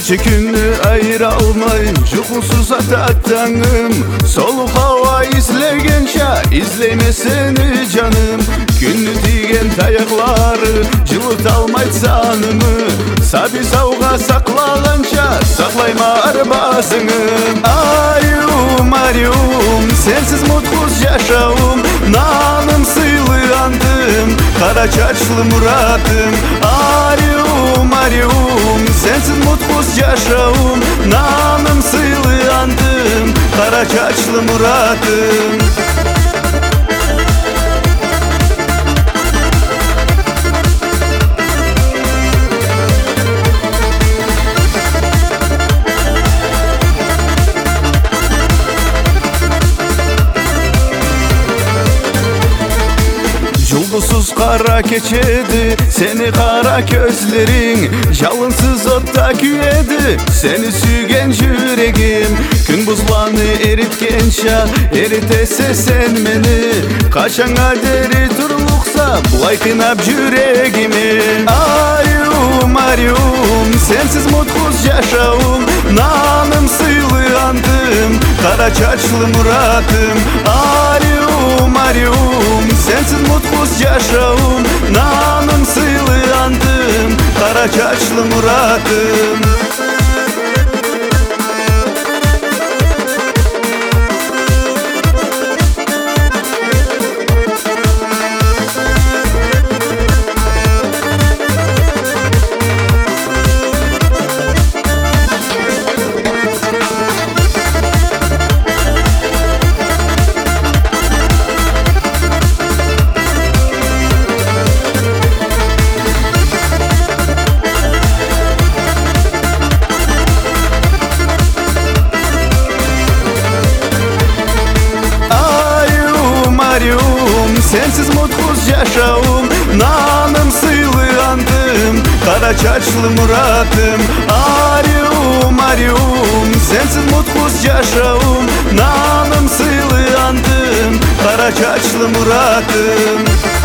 Gece günü ayıra almayın Cukusuz atattanım Soluk hava izlegençe İzleyme seni canım Günlü diyen tayakları Cıvıt almayt sanımı Sabi savga saklagança Saklayma arbasını Ayum ariyum Sensiz mutsuz yaşavım Nanım sıylıyandım Kara çarşlı muratım Ariyum ariyum Sensiz mutsuz yaşavım Nanım sıylıyandım Kara çarşlı muratım Yıldızsız kara keçedi Seni kara gözlerin Yalınsız otta küyedi Seni sügen yüreğim Gün buzlanı eritgençe Eritese sen beni Kaçan kaderi turluksa Bulay kınap yüreğimi Ayum ariyum Sensiz mutsuz yaşavım Nanım sıylıyandım Kara çarşlı muratım Ariyum ariyum Sensiz mutsuz yaşavım Nanım sıylıyandım Kara çarşlı muratım Sensiz mutsuz yaşavım Nanım sıylıyandım Kara çarşlı muratım Ariyum ariyum Sensiz mutsuz yaşavım Nanım sıylıyandım Kara çarşlı muratım